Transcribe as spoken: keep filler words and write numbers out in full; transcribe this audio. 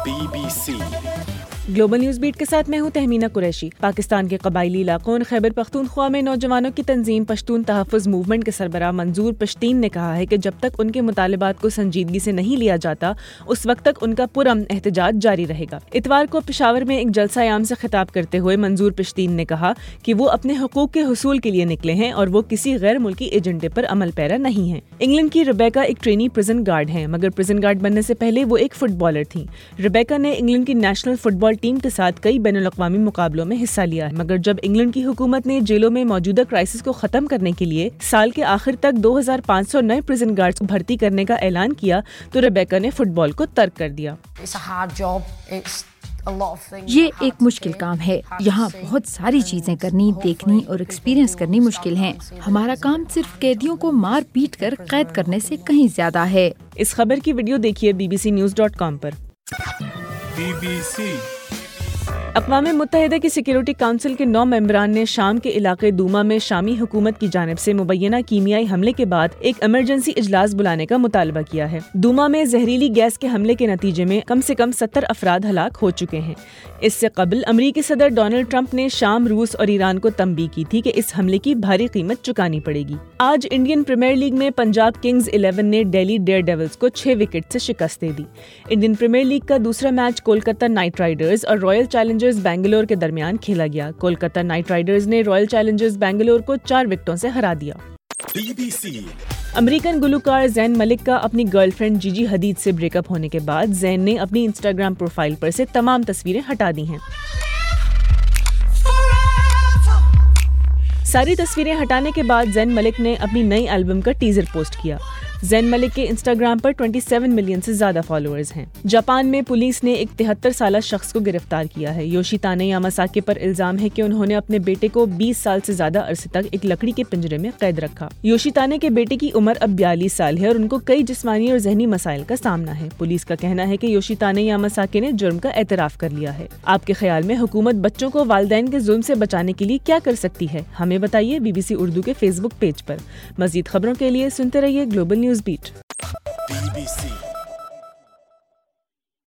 Be B C global news beat کے ساتھ میں ہوں تہمینہ قریشی۔ پاکستان کے قبائلی علاقوں اور خیبر پختونخوا میں نوجوانوں کی تنظیم پشتون تحفظ موومنٹ کے سربراہ منظور پشتین نے کہا ہے کہ جب تک ان کے مطالبات کو سنجیدگی سے نہیں لیا جاتا اس وقت تک ان کا پرامن احتجاج جاری رہے گا۔ اتوار کو پشاور میں ایک جلسہ عام سے خطاب کرتے ہوئے منظور پشتین نے کہا کہ وہ اپنے حقوق کے حصول کے لیے نکلے ہیں اور وہ کسی غیر ملکی ایجنڈے پر عمل پیرا نہیں ہیں۔ انگلینڈ کی ریبیکا ایک ٹرینی پرزن گارڈ ہیں، مگر پرزن گارڈ بننے سے پہلے وہ ایک فٹ بالر تھیں۔ ریبیکا نے انگلینڈ کی نیشنل فٹ بال ٹیم کے ساتھ کئی بین الاقوامی مقابلوں میں حصہ لیا ہے، مگر جب انگلینڈ کی حکومت نے جیلوں میں موجودہ کرائسس کو ختم کرنے کے لیے سال کے آخر تک دو ہزار پانچ سو نئے پرزن گارڈز کو بھرتی کرنے کا اعلان کیا تو ریبیکا نے فٹ بال کو ترک کر دیا۔ یہ ایک مشکل کام ہے، یہاں بہت ساری چیزیں کرنی، دیکھنی اور ایکسپیرینس کرنی مشکل ہیں۔ ہمارا کام صرف قیدیوں کو مار پیٹ کر قید کرنے سے کہیں زیادہ ہے۔ اس خبر کی ویڈیو دیکھیے B B C news dot com پر۔ بی بی سی اقوام متحدہ کی سیکیورٹی کونسل کے نو ممبران نے شام کے علاقے دوما میں شامی حکومت کی جانب سے مبینہ کیمیائی حملے کے بعد ایک ایمرجنسی اجلاس بلانے کا مطالبہ کیا ہے۔ دوما میں زہریلی گیس کے حملے کے نتیجے میں کم سے کم ستر افراد ہلاک ہو چکے ہیں۔ اس سے قبل امریکی صدر ڈونلڈ ٹرمپ نے شام، روس اور ایران کو تنبیہ کی تھی کہ اس حملے کی بھاری قیمت چکانی پڑے گی۔ آج انڈین پریمیئر لیگ میں پنجاب کنگز الیون نے دہلی ڈیئر ڈیولز کو چھ وکٹ سے شکست دے دی۔ انڈین پریمیئر لیگ کا دوسرا میچ کولکتہ نائٹ رائڈرز اور رائل چیلنجرز بنگلور کے درمیان کھیلا گیا۔ کولکتہ نائٹ رائڈرز نے رائل چیلنجرز بنگلور کو چار وکٹوں سے ہرا دیا۔ بی بی سی امریکن گلوکار زین ملک کا اپنی گرل فرینڈ جی جی حدید سے بریک اپ ہونے کے بعد زین نے اپنی انسٹاگرام پروفائل پر سے تمام تصویریں ہٹا دی ہیں۔ ساری تصویریں ہٹانے کے بعد زین ملک نے اپنی نئی البم کا ٹیزر پوسٹ کیا۔ زین ملک کے انسٹاگرام پر سیون ملین سے زیادہ فالوورز ہیں۔ جاپان میں پولیس نے ایک تہتر سالہ شخص کو گرفتار کیا ہے۔ یوشی تانے یاماساکی پر الزام ہے کہ انہوں نے اپنے بیٹے کو بیس سال سے زیادہ عرصے تک ایک لکڑی کے پنجرے میں قید رکھا۔ یوشی تانے کے بیٹے کی عمر اب بیالیس سال ہے اور ان کو کئی جسمانی اور ذہنی مسائل کا سامنا ہے۔ پولیس کا کہنا ہے کہ یوشی تانے یاماساکی نے جرم کا اعتراف کر لیا ہے۔ آپ کے خیال میں حکومت بچوں کو والدین کے ظلم سے بچانے کے لیے کیا کر سکتی ہے؟ ہمیں بتائیے بی بی سی اردو کے فیس بک پیج پر۔ مزید خبروں کے لیے سنتے رہیے global news beat. B B سی